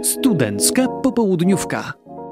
Studencka popołudniówka.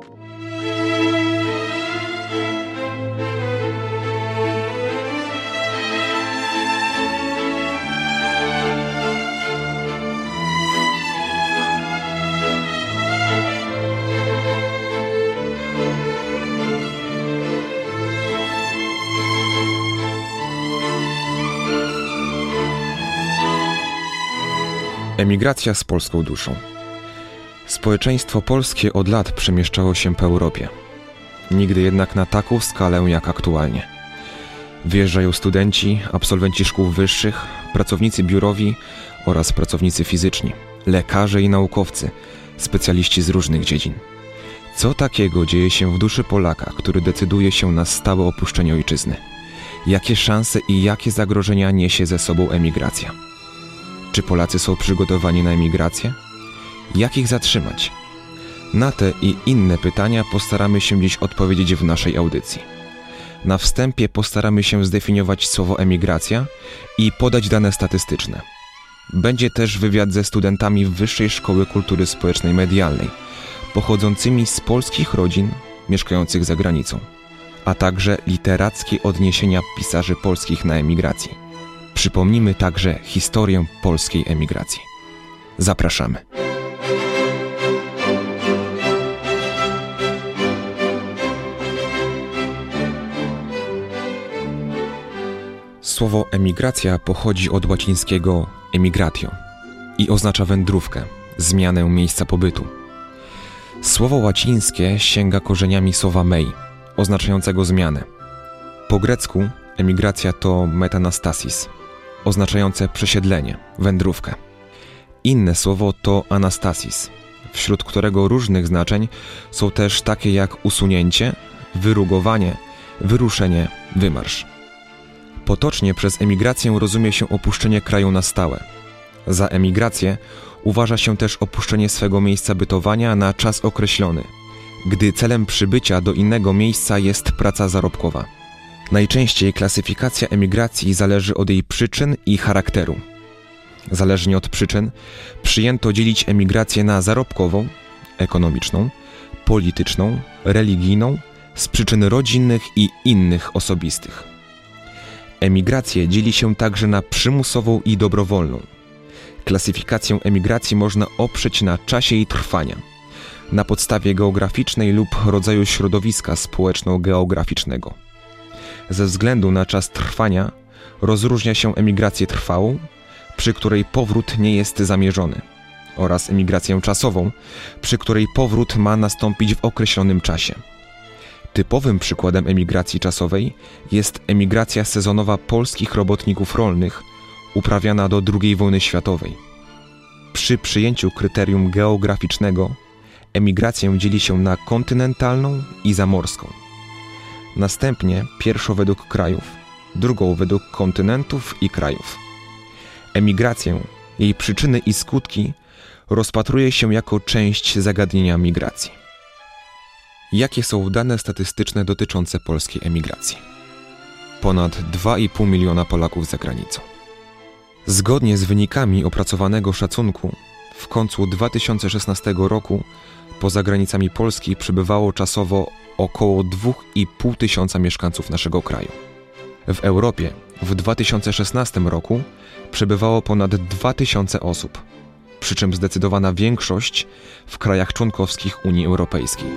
Emigracja z polską duszą. Społeczeństwo polskie od lat przemieszczało się po Europie. Nigdy jednak na taką skalę jak aktualnie. Wyjeżdżają studenci, absolwenci szkół wyższych, pracownicy biurowi oraz pracownicy fizyczni, lekarze i naukowcy, specjaliści z różnych dziedzin. Co takiego dzieje się w duszy Polaka, który decyduje się na stałe opuszczenie ojczyzny? Jakie szanse i jakie zagrożenia niesie ze sobą emigracja? Czy Polacy są przygotowani na emigrację? Jak ich zatrzymać? Na te i inne pytania postaramy się dziś odpowiedzieć w naszej audycji. Na wstępie postaramy się zdefiniować słowo emigracja i podać dane statystyczne. Będzie też wywiad ze studentami Wyższej Szkoły Kultury Społecznej Medialnej, pochodzącymi z polskich rodzin mieszkających za granicą, a także literackie odniesienia pisarzy polskich na emigracji. Przypomnimy także historię polskiej emigracji. Zapraszamy. Słowo emigracja pochodzi od łacińskiego emigratio i oznacza wędrówkę, zmianę miejsca pobytu. Słowo łacińskie sięga korzeniami słowa mei, oznaczającego zmianę. Po grecku emigracja to metanastasis, oznaczające przesiedlenie, wędrówkę. Inne słowo to anastasis, wśród którego różnych znaczeń są też takie jak usunięcie, wyrugowanie, wyruszenie, wymarsz. Potocznie przez emigrację rozumie się opuszczenie kraju na stałe. Za emigrację uważa się też opuszczenie swego miejsca bytowania na czas określony, gdy celem przybycia do innego miejsca jest praca zarobkowa. Najczęściej klasyfikacja emigracji zależy od jej przyczyn i charakteru. Zależnie od przyczyn przyjęto dzielić emigrację na zarobkową, ekonomiczną, polityczną, religijną, z przyczyn rodzinnych i innych osobistych. Emigrację dzieli się także na przymusową i dobrowolną. Klasyfikację emigracji można oprzeć na czasie jej trwania, na podstawie geograficznej lub rodzaju środowiska społeczno-geograficznego. Ze względu na czas trwania rozróżnia się emigrację trwałą, przy której powrót nie jest zamierzony, oraz emigrację czasową, przy której powrót ma nastąpić w określonym czasie. Typowym przykładem emigracji czasowej jest emigracja sezonowa polskich robotników rolnych uprawiana do II wojny światowej. Przy przyjęciu kryterium geograficznego emigrację dzieli się na kontynentalną i zamorską. Następnie pierwszą według krajów, drugą według kontynentów i krajów. Emigrację, jej przyczyny i skutki rozpatruje się jako część zagadnienia migracji. Jakie są dane statystyczne dotyczące polskiej emigracji? Ponad 2,5 miliona Polaków za granicą. Zgodnie z wynikami opracowanego szacunku, w końcu 2016 roku poza granicami Polski przebywało czasowo około 2,5 tysiąca mieszkańców naszego kraju. W Europie w 2016 roku przebywało ponad 2000 osób, przy czym zdecydowana większość w krajach członkowskich Unii Europejskiej.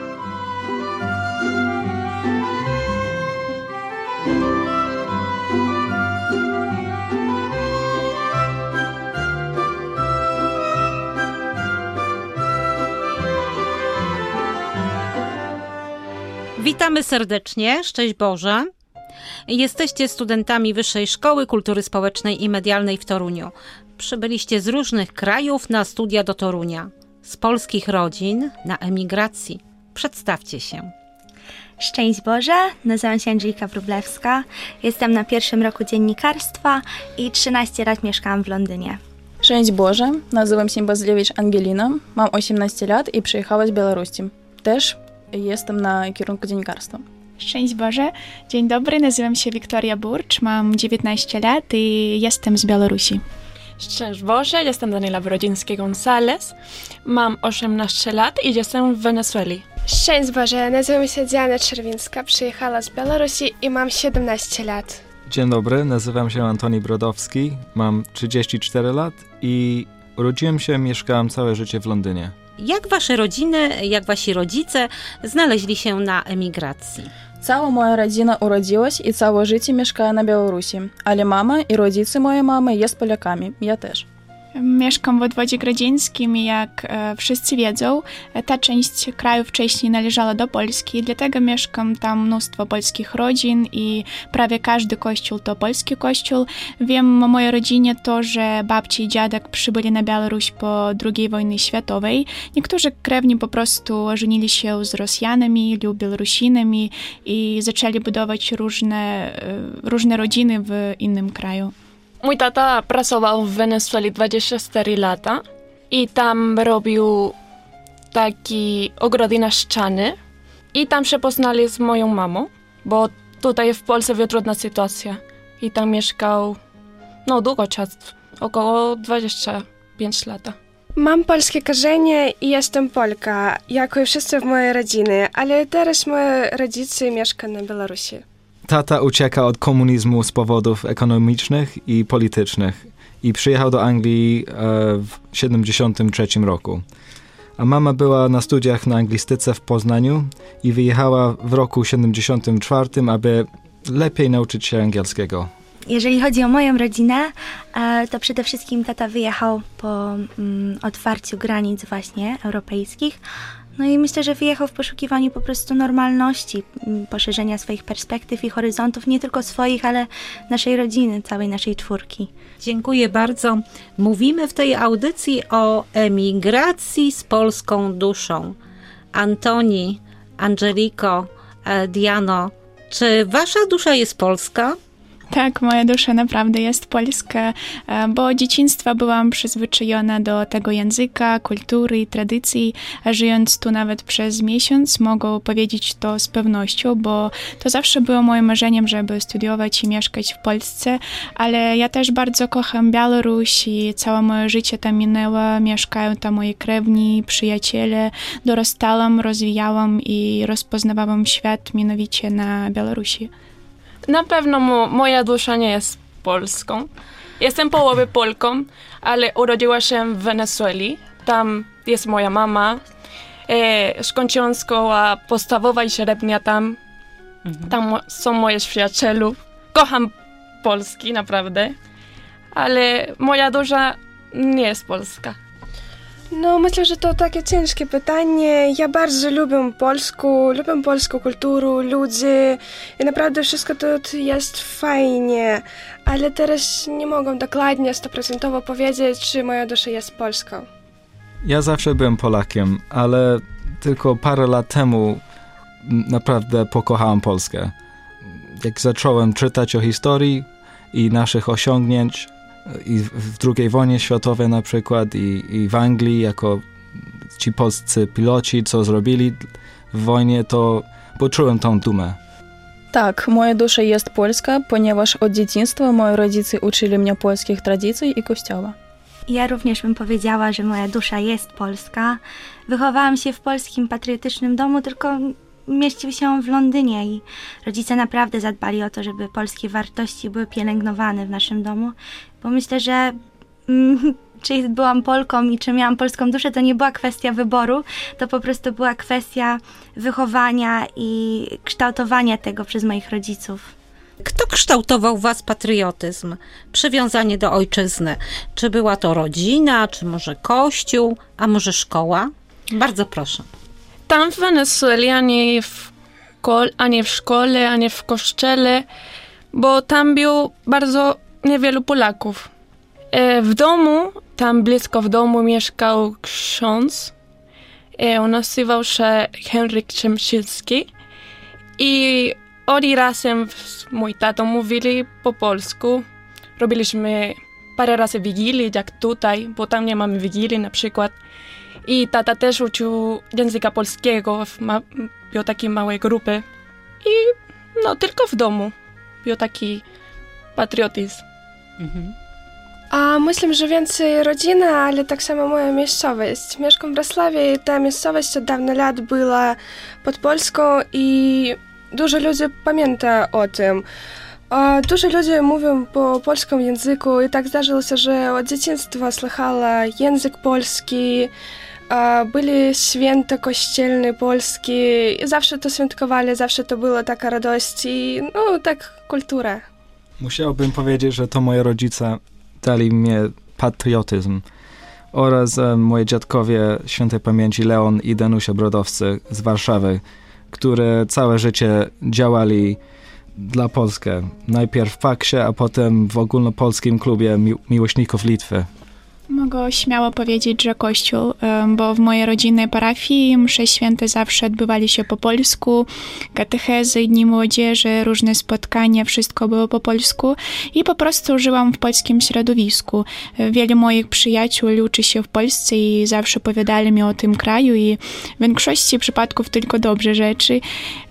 Witamy serdecznie, szczęść Boże. Jesteście studentami Wyższej Szkoły Kultury Społecznej i Medialnej w Toruniu. Przybyliście z różnych krajów na studia do Torunia. Z polskich rodzin na emigracji. Przedstawcie się. Szczęść Boże, nazywam się Andrzejka Wróblewska, jestem na pierwszym roku dziennikarstwa i 13 lat mieszkałam w Londynie. Szczęść Boże, nazywam się Bazylewicz Angelina, mam 18 lat i przyjechała z Białorusi. Też jestem na kierunku dziennikarstwa. Szczęść Boże, dzień dobry, nazywam się Wiktoria Burcz, mam 19 lat i jestem z Białorusi. Szczęść Boże, jestem Daniela Brodziński-Gonzalez, mam 18 lat i jestem w Wenezueli. Szczęść Boże, nazywam się Diana Czerwińska, przyjechała z Białorusi i mam 17 lat. Dzień dobry, nazywam się Antoni Brodowski, mam 34 lat i urodziłem się, mieszkałem całe życie w Londynie. Jak wasze rodziny, jak wasi rodzice znaleźli się na emigracji? Cała moja rodzina urodziła się i całe życie mieszkała na Białorusi, ale mama i rodzice mojej mamy jest Polakami, ja też. Mieszkam w Odwodzie Grodzieńskim i jak wszyscy wiedzą, ta część kraju wcześniej należała do Polski, dlatego mieszkam tam mnóstwo polskich rodzin i prawie każdy kościół to polski kościół. Wiem o mojej rodzinie to, że babci i dziadek przybyli na Białoruś po II wojnie światowej. Niektórzy krewni po prostu żenili się z Rosjanami lub Białorusinami i zaczęli budować różne rodziny w innym kraju. Mój tata pracował w Wenezueli 24 lata i tam robił taki ogrody na ściany i tam się poznali z moją mamą, bo tutaj w Polsce była trudna sytuacja i tam mieszkał długo czas, około 25 lat. Mam polskie korzenie i jestem Polka, jak i wszyscy w mojej rodzinie, ale teraz moi rodzice mieszkają na Białorusi. Tata ucieka od komunizmu z powodów ekonomicznych i politycznych i przyjechał do Anglii w 1973 roku. A mama była na studiach na anglistyce w Poznaniu i wyjechała w roku 1974, aby lepiej nauczyć się angielskiego. Jeżeli chodzi o moją rodzinę, to przede wszystkim tata wyjechał po otwarciu granic właśnie europejskich. No i myślę, że wyjechał w poszukiwaniu po prostu normalności, poszerzenia swoich perspektyw i horyzontów, nie tylko swoich, ale naszej rodziny, całej naszej czwórki. Dziękuję bardzo. Mówimy w tej audycji o emigracji z polską duszą. Antoni, Angeliko, Diano, czy wasza dusza jest polska? Tak, moja dusza naprawdę jest polska, bo od dzieciństwa byłam przyzwyczajona do tego języka, kultury i tradycji, a żyjąc tu nawet przez miesiąc mogę powiedzieć to z pewnością, bo to zawsze było moim marzeniem, żeby studiować i mieszkać w Polsce, ale ja też bardzo kocham Białoruś i całe moje życie tam minęło, mieszkają tam moi krewni, przyjaciele, dorastałam, rozwijałam i rozpoznawałam świat mianowicie na Białorusi. Na pewno moja dusza nie jest Polską. Jestem połowę Polką, ale urodziła się w Wenezueli. Tam jest moja mama. Skończyłam szkołę podstawową i średnia tam. Tam są moi przyjaciele. Kocham Polski, naprawdę. Ale moja dusza nie jest polska. No, myślę, że to takie ciężkie pytanie. Ja bardzo lubię polską kulturę, ludzi i naprawdę wszystko to jest fajnie, ale teraz nie mogę dokładnie 100% powiedzieć, czy moja dusza jest polską. Ja zawsze byłem Polakiem, ale tylko parę lat temu naprawdę pokochałem Polskę. Jak zacząłem czytać o historii i naszych osiągnięć, i w II wojnie światowej na przykład i w Anglii jako ci polscy piloci, co zrobili w wojnie, to poczułem tą dumę. Tak, moja dusza jest polska, ponieważ od dzieciństwa moi rodzice uczyli mnie polskich tradycji i kościoła. Ja również bym powiedziała, że moja dusza jest polska. Wychowałam się w polskim patriotycznym domu, tylko mieścił się on w Londynie i rodzice naprawdę zadbali o to, żeby polskie wartości były pielęgnowane w naszym domu, bo myślę, że czy byłam Polką i czy miałam polską duszę, to nie była kwestia wyboru, to po prostu była kwestia wychowania i kształtowania tego przez moich rodziców. Kto kształtował w was patriotyzm, przywiązanie do ojczyzny? Czy była to rodzina, czy może kościół, a może szkoła? Bardzo proszę. Tam w Wenezueli, ani w szkole, ani w kościele, bo tam było bardzo niewielu Polaków. W domu, tam blisko w domu mieszkał ksiądz. On nazywał się Henryk Czemsilski i oni razem z mój tatą mówili po polsku. Robiliśmy parę razy wigilii, jak tutaj, bo tam nie mamy wigilii na przykład. I tata też uczył języka polskiego, był takiej małej grupy. I tylko w domu był taki patriotyzm. A myślę, że więcej rodzina, ale tak samo moja miejscowość. Mieszkam w Wrocławiu i ta miejscowość od dawna lat była pod Polską i dużo ludzi pamięta o tym. Dużo ludzi mówią po polskim języku i tak zdarzyło się, że od dzieciństwa słyszała język polski, byli święta kościelne polskie i zawsze to świętkowali, zawsze to była taka radość i tak kultura. Musiałbym powiedzieć, że to moi rodzice dali mi patriotyzm oraz moi dziadkowie świętej pamięci Leon i Danusia Brodowcy z Warszawy, które całe życie działali dla Polski. Najpierw w Paksie, a potem w ogólnopolskim klubie miłośników Litwy. Mogę śmiało powiedzieć, że Kościół, bo w mojej rodzinnej parafii msze święte zawsze odbywali się po polsku, katechezy, dni młodzieży, różne spotkania, wszystko było po polsku i po prostu żyłam w polskim środowisku. Wielu moich przyjaciół uczy się w Polsce i zawsze opowiadali mi o tym kraju i w większości przypadków tylko dobre rzeczy.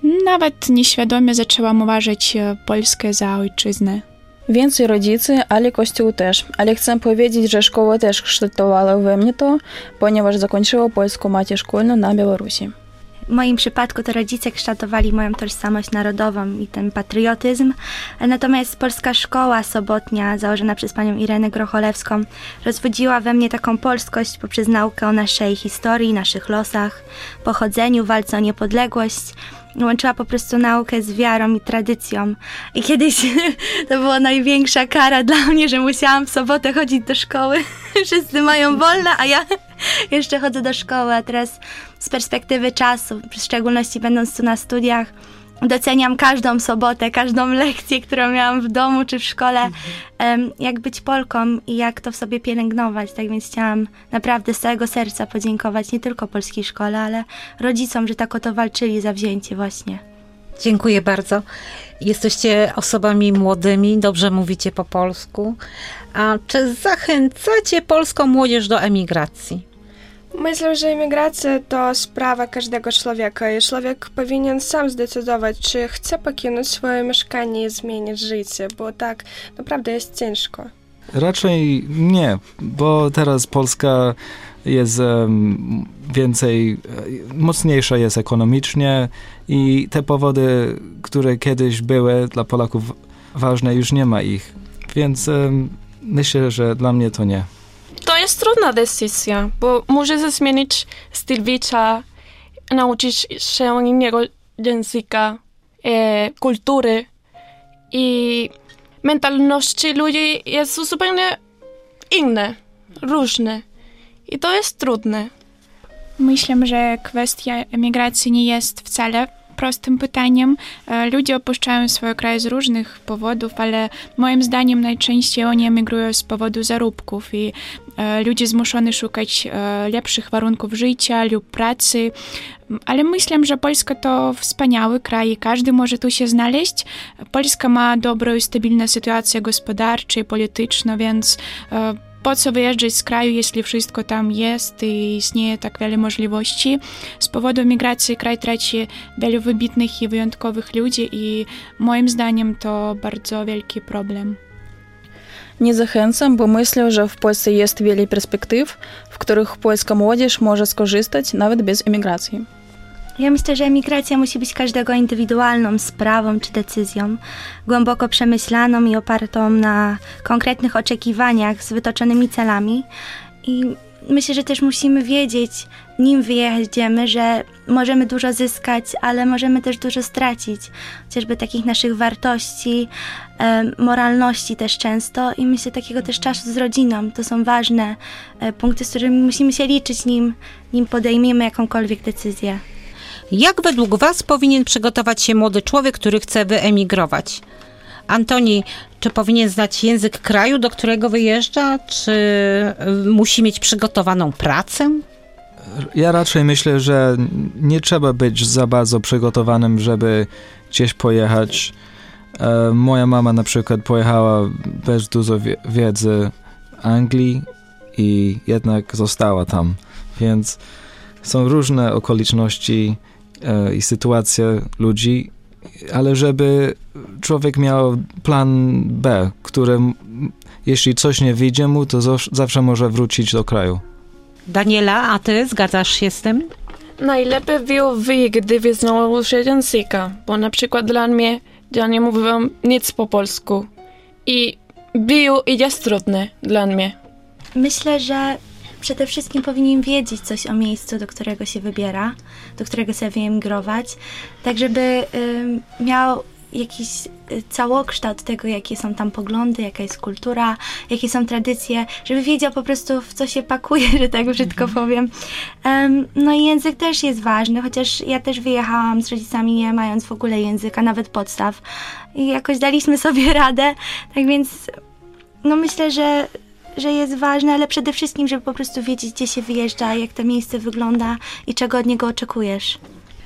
Nawet nieświadomie zaczęłam uważać Polskę za ojczyznę. Więcej rodzice, ale Kościół też. Ale chcę powiedzieć, że szkoła też kształtowała we mnie to, ponieważ zakończyła polską maturę szkolną na Białorusi. W moim przypadku to rodzice kształtowali moją tożsamość narodową i ten patriotyzm. Natomiast polska szkoła sobotnia, założona przez panią Irenę Grocholewską, rozwodziła we mnie taką polskość poprzez naukę o naszej historii, naszych losach, pochodzeniu, walce o niepodległość. Łączyła po prostu naukę z wiarą i tradycją. I kiedyś to była największa kara dla mnie, że musiałam w sobotę chodzić do szkoły. Wszyscy mają wolne, a ja jeszcze chodzę do szkoły. A teraz z perspektywy czasu, w szczególności będąc tu na studiach, doceniam każdą sobotę, każdą lekcję, którą miałam w domu czy w szkole, jak być Polką i jak to w sobie pielęgnować. Tak więc chciałam naprawdę z całego serca podziękować nie tylko polskiej szkole, ale rodzicom, że tak o to walczyli zawzięcie właśnie. Dziękuję bardzo. Jesteście osobami młodymi, dobrze mówicie po polsku. A czy zachęcacie polską młodzież do emigracji? Myślę, że emigracja to sprawa każdego człowieka i człowiek powinien sam zdecydować, czy chce pokinąć swoje mieszkanie i zmienić życie, bo tak naprawdę jest ciężko. Raczej nie, bo teraz Polska jest mocniejsza jest ekonomicznie i te powody, które kiedyś były dla Polaków ważne, już nie ma ich. Więc myślę, że dla mnie to nie. To jest trudna decyzja, bo może zmienić styl życia, nauczyć się innego języka, kultury i mentalności ludzi jest zupełnie inne, różne i to jest trudne. Myślę, że kwestia emigracji nie jest wcale prostym pytaniem. Ludzie opuszczają swój kraj z różnych powodów, ale moim zdaniem najczęściej oni emigrują z powodu zarobków i ludzie zmuszeni szukać lepszych warunków życia lub pracy. Ale myślę, że Polska to wspaniały kraj i każdy może tu się znaleźć. Polska ma dobrą i stabilną sytuację gospodarczą i polityczną, więc po co wyjeżdżać z kraju, jeśli wszystko tam jest i istnieje tak wiele możliwości. Z powodu migracji kraj traci wielu wybitnych i wyjątkowych ludzi i moim zdaniem to bardzo wielki problem. Nie zachęcam, bo myślę, że w Polsce jest wiele perspektyw, w których polska młodzież może skorzystać nawet bez emigracji. Ja myślę, że emigracja musi być każdego indywidualną sprawą czy decyzją, głęboko przemyślaną i opartą na konkretnych oczekiwaniach z wytoczonymi celami. I myślę, że też musimy wiedzieć, nim wyjedziemy, że możemy dużo zyskać, ale możemy też dużo stracić. Chociażby takich naszych wartości, moralności też często i myślę takiego też czasu z rodziną. To są ważne punkty, z którymi musimy się liczyć, nim podejmiemy jakąkolwiek decyzję. Jak według Was powinien przygotować się młody człowiek, który chce wyemigrować? Antoni, czy powinien znać język kraju, do którego wyjeżdża? Czy musi mieć przygotowaną pracę? Ja raczej myślę, że nie trzeba być za bardzo przygotowanym, żeby gdzieś pojechać. Moja mama na przykład pojechała bez dużo wiedzy w Anglii i jednak została tam. Więc są różne okoliczności i sytuacje ludzi, ale żeby człowiek miał plan B, który jeśli coś nie wyjdzie mu, to zawsze może wrócić do kraju. Daniela, a ty zgadzasz się z tym? Najlepiej byłoby, gdyby znowu uczyć języka, bo na przykład dla mnie, ja nie mówiłam nic po polsku i było i jest trudne dla mnie. Myślę, że przede wszystkim powinien wiedzieć coś o miejscu, do którego się wybiera, do którego chce wyemigrować, tak żeby miał jakiś całokształt tego, jakie są tam poglądy, jaka jest kultura, jakie są tradycje, żeby wiedział po prostu, w co się pakuje, że tak brzydko powiem. No i język też jest ważny, chociaż ja też wyjechałam z rodzicami nie mając w ogóle języka, nawet podstaw. I jakoś daliśmy sobie radę, tak więc no myślę, że jest ważne, ale przede wszystkim, żeby po prostu wiedzieć, gdzie się wyjeżdża, jak to miejsce wygląda i czego od niego oczekujesz.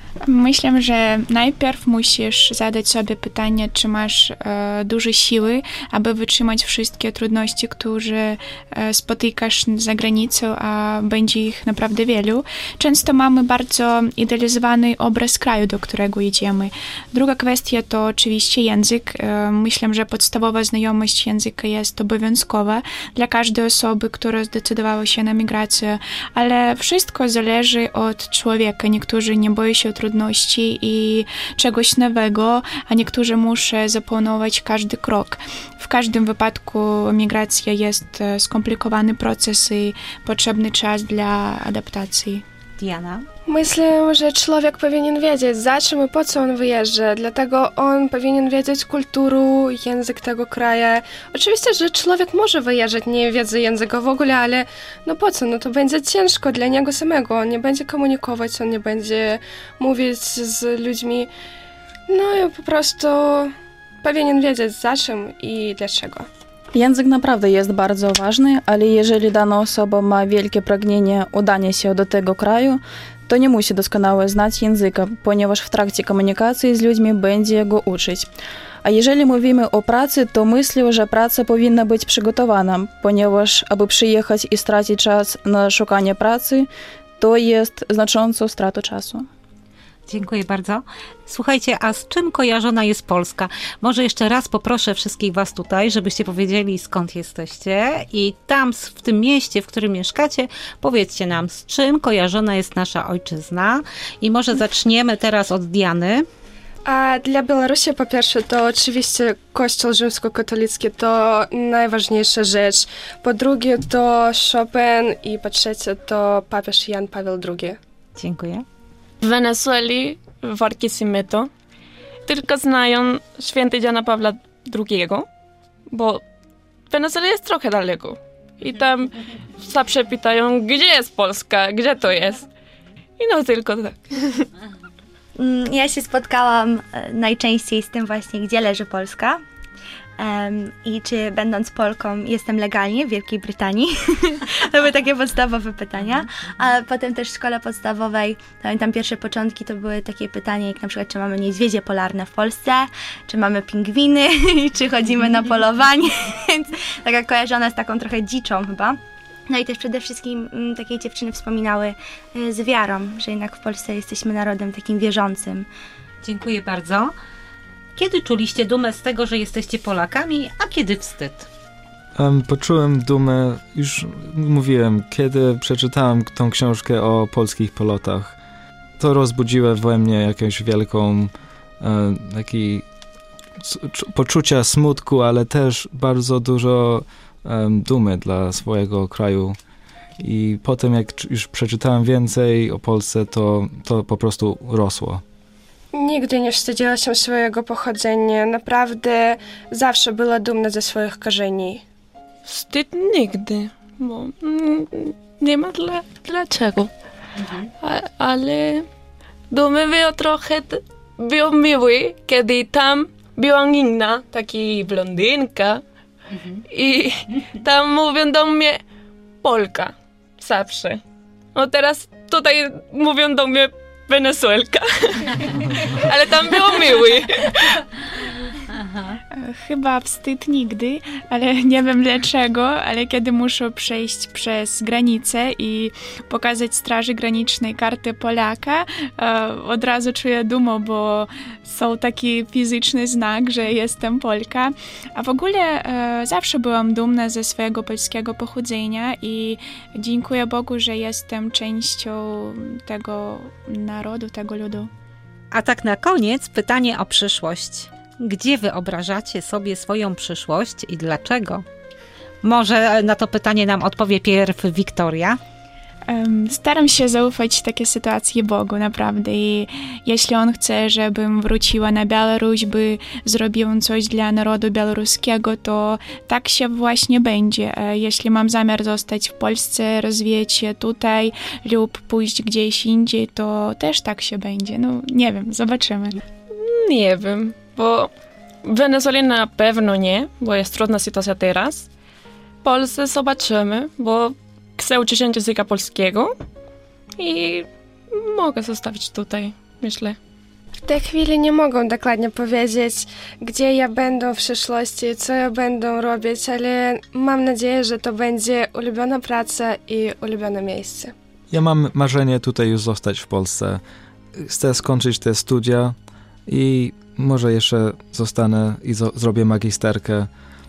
Myślę, że najpierw musisz zadać sobie pytanie, czy masz duże siły, aby wytrzymać wszystkie trudności, które spotykasz za granicą, a będzie ich naprawdę wielu. Często mamy bardzo idealizowany obraz kraju, do którego jedziemy. Druga kwestia to oczywiście język. Myślę, że podstawowa znajomość języka jest obowiązkowa dla każdej osoby, która zdecydowała się na migrację, ale wszystko zależy od człowieka. Niektórzy nie boją się trudności i czegoś nowego, a niektórzy muszą zaplanować każdy krok. W każdym wypadku migracja jest skomplikowany proces i potrzebny czas dla adaptacji. Diana? Myślę, że człowiek powinien wiedzieć, za czym i po co on wyjeżdża, dlatego on powinien wiedzieć kulturę, język tego kraju. Oczywiście, że człowiek może wyjeżdżać nie wiedzy języka w ogóle, ale no po co? No to będzie ciężko dla niego samego, on nie będzie komunikować, on nie będzie mówić z ludźmi. No i po prostu powinien wiedzieć za czym i dlaczego. Język naprawdę jest bardzo ważny, ale jeżeli dana osoba ma wielkie pragnienie udania się do tego kraju, to nie musi doskonale znać języka, ponieważ w trakcie komunikacji z ludźmi będzie go uczyć. A jeżeli mówimy o pracy, to myślę, że praca powinna być przygotowana, ponieważ aby przyjechać i stracić czas na szukanie pracy, to jest znaczącą stratą czasu. Dziękuję bardzo. Słuchajcie, a z czym kojarzona jest Polska? Może jeszcze raz poproszę wszystkich was tutaj, żebyście powiedzieli, skąd jesteście i tam, w tym mieście, w którym mieszkacie, powiedzcie nam, z czym kojarzona jest nasza ojczyzna. I może zaczniemy teraz od Diany. A dla Białorusi po pierwsze to oczywiście Kościół rzymskokatolicki to najważniejsza rzecz. Po drugie to Chopin i po trzecie to papież Jan Paweł II. Dziękuję. W Wenezueli, w Barquisimeto, tylko znają święty Jana Pawła II, bo Wenezuela jest trochę daleko. I tam zawsze pytają, gdzie jest Polska, gdzie to jest. I no tylko tak. Ja się spotkałam najczęściej z tym właśnie, gdzie leży Polska. I czy będąc Polką jestem legalnie w Wielkiej Brytanii? To były takie podstawowe pytania. A potem też w szkole podstawowej, pamiętam pierwsze początki, to były takie pytania jak na przykład, czy mamy niedźwiedzie polarne w Polsce, czy mamy pingwiny, czy chodzimy na polowanie. Więc taka kojarzona z taką trochę dziczą chyba. No i też przede wszystkim takie dziewczyny wspominały z wiarą, że jednak w Polsce jesteśmy narodem takim wierzącym. Dziękuję bardzo. Kiedy czuliście dumę z tego, że jesteście Polakami, a kiedy wstyd? Poczułem dumę, już mówiłem, kiedy przeczytałem tą książkę o polskich pilotach. To rozbudziło we mnie jakąś wielką poczucia smutku, ale też bardzo dużo dumy dla swojego kraju. I potem jak już przeczytałem więcej o Polsce, to po prostu rosło. Nigdy nie wstydziła się swojego pochodzenia. Naprawdę zawsze była dumna ze swoich korzeni. Wstyd nigdy, bo nie ma dlaczego. Ale dumy było trochę, było miły, kiedy tam była inna, taki blondynka i tam mówią do mnie Polka, zawsze. No teraz tutaj mówią do mnie Wenezuelka. Ale tam było miły. Chyba wstyd nigdy, ale nie wiem dlaczego, ale kiedy muszę przejść przez granicę i pokazać Straży Granicznej kartę Polaka, od razu czuję dumę, bo są taki fizyczny znak, że jestem Polka. A w ogóle zawsze byłam dumna ze swojego polskiego pochodzenia i dziękuję Bogu, że jestem częścią tego narodu, tego ludu. A tak na koniec pytanie o przyszłość. Gdzie wyobrażacie sobie swoją przyszłość i dlaczego? Może na to pytanie nam odpowie pierw Wiktoria. Staram się zaufać takie sytuacje Bogu, naprawdę. I jeśli On chce, żebym wróciła na Białoruś, by zrobił coś dla narodu białoruskiego, to tak się właśnie będzie. Jeśli mam zamiar zostać w Polsce, rozwijać się tutaj lub pójść gdzieś indziej, to też tak się będzie. No nie wiem, zobaczymy. Nie wiem, bo w Wenezueli na pewno nie, bo jest trudna sytuacja teraz. W Polsce zobaczymy, bo chcę uczyć się języka polskiego i mogę zostawić tutaj, myślę. W tej chwili nie mogę dokładnie powiedzieć, gdzie ja będę w przyszłości, co ja będę robić, ale mam nadzieję, że to będzie ulubiona praca i ulubione miejsce. Ja mam marzenie tutaj już zostać w Polsce. Chcę skończyć te studia i może jeszcze zostanę i zrobię magisterkę,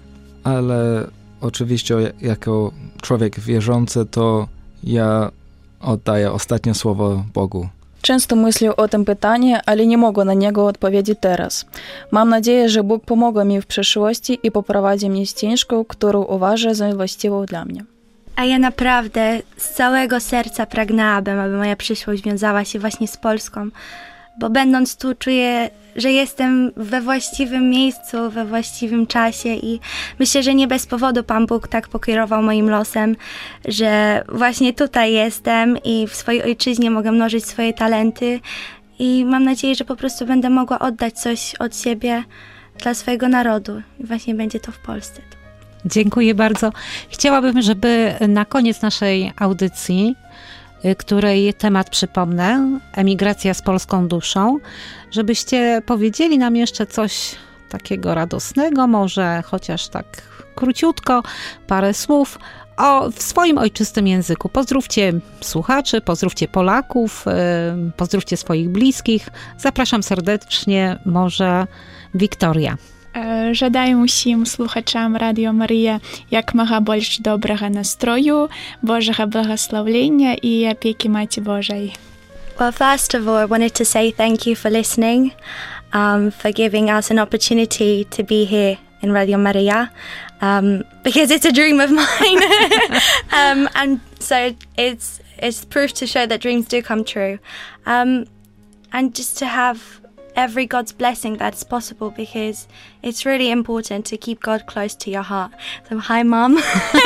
ale oczywiście jako człowiek wierzący to ja oddaję ostatnie słowo Bogu. Często myślę o tym pytaniu, ale nie mogę na niego odpowiedzieć teraz. Mam nadzieję, że Bóg pomoże mi w przyszłości i poprowadzi mnie ścieżką, którą uważa za właściwą dla mnie. A ja naprawdę z całego serca pragnęłabym, aby moja przyszłość wiązała się właśnie z Polską, bo będąc tu czuję, że jestem we właściwym miejscu, we właściwym czasie i myślę, że nie bez powodu Pan Bóg tak pokierował moim losem, że właśnie tutaj jestem i w swojej ojczyźnie mogę mnożyć swoje talenty i mam nadzieję, że po prostu będę mogła oddać coś od siebie dla swojego narodu i właśnie będzie to w Polsce. Dziękuję bardzo. Chciałabym, żeby na koniec naszej audycji, której temat przypomnę, emigracja z polską duszą, żebyście powiedzieli nam jeszcze coś takiego radosnego, może chociaż tak króciutko, parę słów w swoim ojczystym języku. Pozdrówcie słuchaczy, pozdrówcie Polaków, pozdrówcie swoich bliskich. Zapraszam serdecznie, może Wiktoria. Жадаю усім слухачам Радіо Марія якмога больш добрага настрою, Божага благословення і опеки Маті Божої. Well, first of all, I wanted to say thank you for listening, for giving us an opportunity to be here in Radio Maria, because it's a dream of mine. And so it's proof to show that dreams do come true. And just to have every God's blessing that's possible, because it's really important to keep God close to your heart. So, hi, Mom.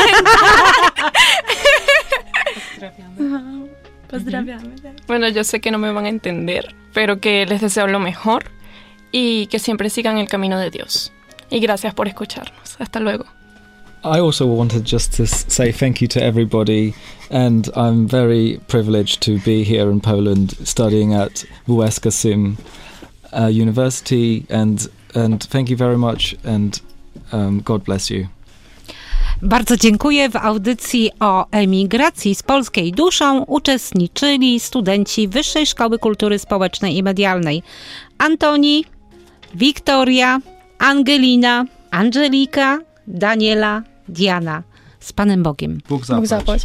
Pozdrawiamy. Bueno, yo sé que no me van a entender, pero que les deseo lo mejor y que siempre sigan el camino de Dios. Y gracias por escucharnos. Hasta luego. I also wanted just to say thank you to everybody, and I'm very privileged to be here in Poland studying at WSK University, and thank you very much, and God bless you. Bardzo dziękuję. W audycji o emigracji z polskiej duszą uczestniczyli studenci Wyższej Szkoły Kultury Społecznej i Medialnej. Antoni, Wiktoria, Angelina, Angelika, Daniela, Diana. Z Panem Bogiem. Bóg zapłać.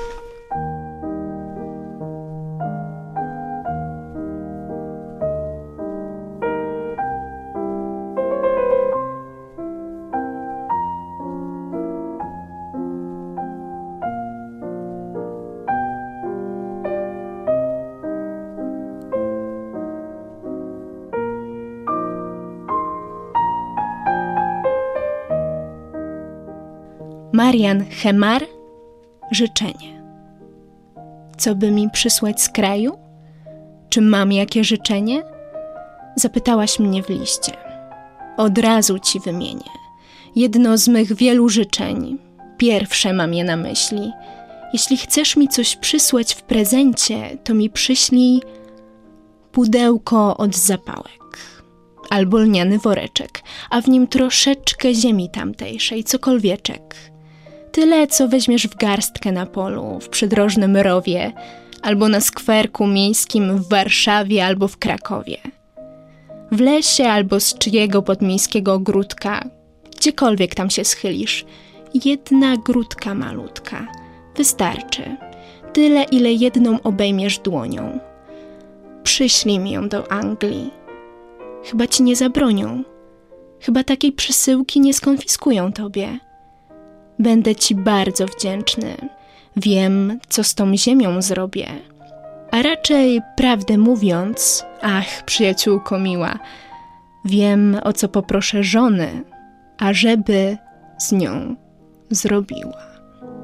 Marian Hemar, życzenie. Co by mi przysłać z kraju? Czy mam jakie życzenie? Zapytałaś mnie w liście. Od razu ci wymienię. Jedno z mych wielu życzeń. Pierwsze mam je na myśli. Jeśli chcesz mi coś przysłać w prezencie, to mi przyślij pudełko od zapałek. albo lniany woreczek, a w nim troszeczkę ziemi tamtejszej, cokolwieczek. Tyle, co weźmiesz w garstkę na polu, w przydrożnym rowie, albo na skwerku miejskim w Warszawie albo w Krakowie. W lesie albo z czyjego podmiejskiego ogródka, gdziekolwiek tam się schylisz, jedna grudka malutka. Wystarczy. Tyle, ile jedną obejmiesz dłonią. Przyślij mi ją do Anglii. Chyba ci nie zabronią. Chyba takiej przesyłki nie skonfiskują tobie. Będę ci bardzo wdzięczny. Wiem, co z tą ziemią zrobię. A raczej, prawdę mówiąc, ach, przyjaciółko miła, wiem, o co poproszę żonę, ażeby z nią zrobiła.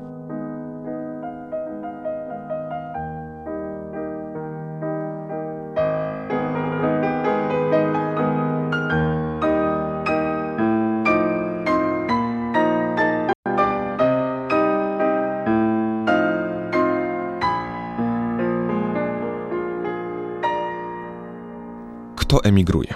Kto emigruje?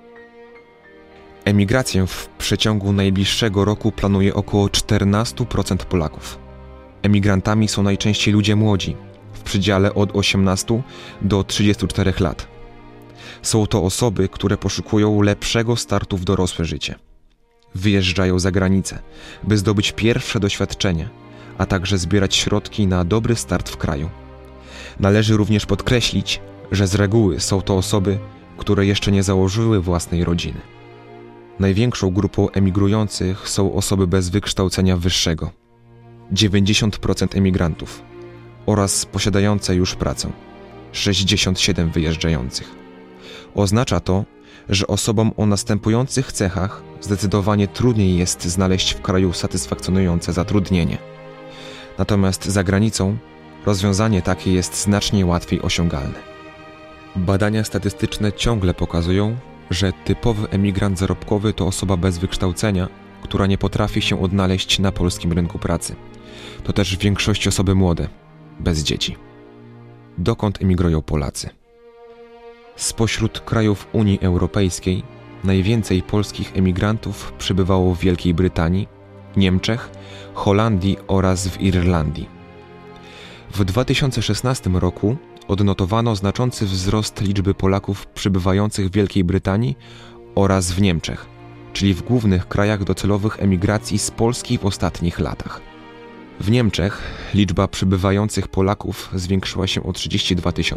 Emigrację w przeciągu najbliższego roku planuje około 14% Polaków. Emigrantami są najczęściej ludzie młodzi, w przedziale od 18 do 34 lat. Są to osoby, które poszukują lepszego startu w dorosłe życie. Wyjeżdżają za granicę, by zdobyć pierwsze doświadczenie, a także zbierać środki na dobry start w kraju. Należy również podkreślić, że z reguły są to osoby, które jeszcze nie założyły własnej rodziny. Największą grupą emigrujących są osoby bez wykształcenia wyższego, 90% emigrantów, oraz posiadające już pracę, 67% wyjeżdżających. Oznacza to, że osobom o następujących cechach zdecydowanie trudniej jest znaleźć w kraju satysfakcjonujące zatrudnienie. Natomiast za granicą rozwiązanie takie jest znacznie łatwiej osiągalne. Badania statystyczne ciągle pokazują, że typowy emigrant zarobkowy to osoba bez wykształcenia, która nie potrafi się odnaleźć na polskim rynku pracy. To też w większości osoby młode, bez dzieci. Dokąd emigrują Polacy? Spośród krajów Unii Europejskiej najwięcej polskich emigrantów przybywało w Wielkiej Brytanii, Niemczech, Holandii oraz w Irlandii. W 2016 roku odnotowano znaczący wzrost liczby Polaków przybywających w Wielkiej Brytanii oraz w Niemczech, czyli w głównych krajach docelowych emigracji z Polski w ostatnich latach. W Niemczech liczba przybywających Polaków zwiększyła się o 32 000.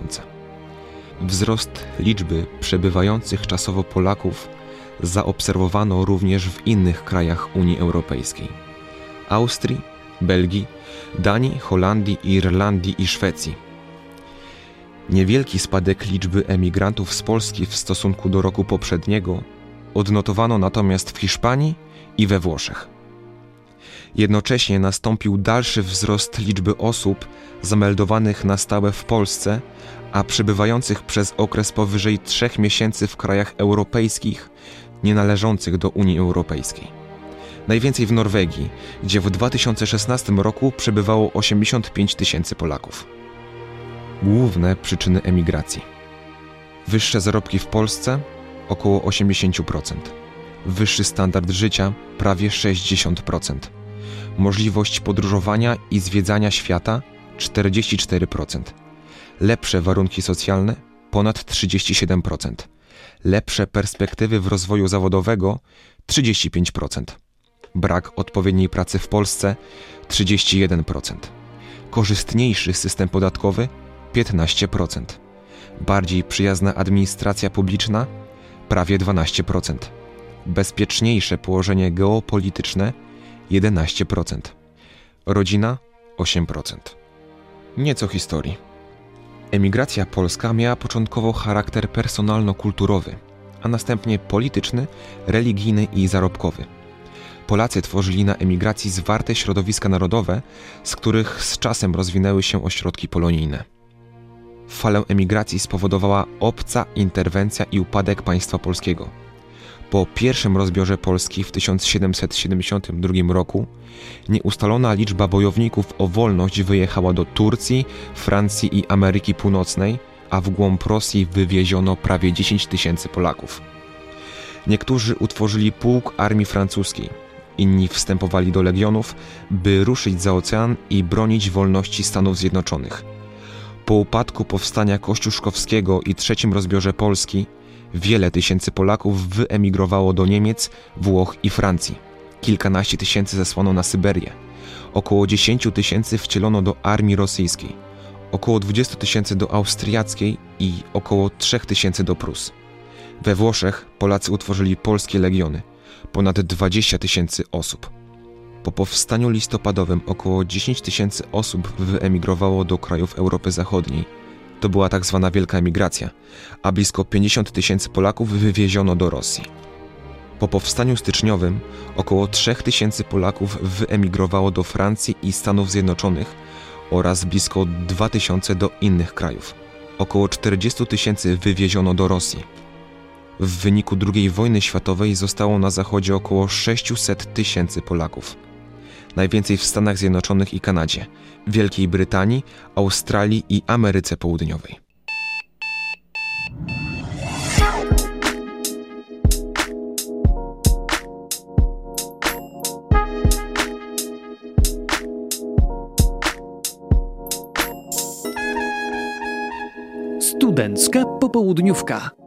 Wzrost liczby przebywających czasowo Polaków zaobserwowano również w innych krajach Unii Europejskiej: Austrii, Belgii, Danii, Holandii, Irlandii i Szwecji. Niewielki spadek liczby emigrantów z Polski w stosunku do roku poprzedniego odnotowano natomiast w Hiszpanii i we Włoszech. Jednocześnie nastąpił dalszy wzrost liczby osób zameldowanych na stałe w Polsce, a przebywających przez okres powyżej 3 miesięcy w krajach europejskich nienależących do Unii Europejskiej. Najwięcej w Norwegii, gdzie w 2016 roku przebywało 85 000 Polaków. Główne przyczyny emigracji: wyższe zarobki w Polsce około 80%, wyższy standard życia prawie 60%, możliwość podróżowania i zwiedzania świata 44%, lepsze warunki socjalne ponad 37%, lepsze perspektywy w rozwoju zawodowego 35%, brak odpowiedniej pracy w Polsce 31%, korzystniejszy system podatkowy 15%, bardziej przyjazna administracja publiczna prawie 12%, bezpieczniejsze położenie geopolityczne 11%, rodzina 8%. Nieco historii. Emigracja polska miała początkowo charakter personalno-kulturowy, a następnie polityczny, religijny i zarobkowy. Polacy tworzyli na emigracji zwarte środowiska narodowe, z których z czasem rozwinęły się ośrodki polonijne. Falę emigracji spowodowała obca interwencja i upadek państwa polskiego. Po pierwszym rozbiorze Polski w 1772 roku nieustalona liczba bojowników o wolność wyjechała do Turcji, Francji i Ameryki Północnej, a w głąb Rosji wywieziono prawie 10 000 Polaków. Niektórzy utworzyli pułk armii francuskiej, inni wstępowali do legionów, by ruszyć za ocean i bronić wolności Stanów Zjednoczonych. Po upadku powstania kościuszkowskiego i III rozbiorze Polski wiele tysięcy Polaków wyemigrowało do Niemiec, Włoch i Francji. Kilkanaście tysięcy zesłano na Syberię. Około 10 tysięcy wcielono do armii rosyjskiej. Około 20 tysięcy do austriackiej i około 3 tysięcy do Prus. We Włoszech Polacy utworzyli polskie legiony. Ponad 20 tysięcy osób. Po powstaniu listopadowym około 10 tysięcy osób wyemigrowało do krajów Europy Zachodniej. To była tak zwana wielka emigracja, a blisko 50 tysięcy Polaków wywieziono do Rosji. Po powstaniu styczniowym około 3 tysięcy Polaków wyemigrowało do Francji i Stanów Zjednoczonych oraz blisko 2 tysiące do innych krajów. Około 40 tysięcy wywieziono do Rosji. W wyniku II wojny światowej zostało na Zachodzie około 600 tysięcy Polaków. Najwięcej w Stanach Zjednoczonych i Kanadzie, Wielkiej Brytanii, Australii i Ameryce Południowej. Studencka popołudniówka.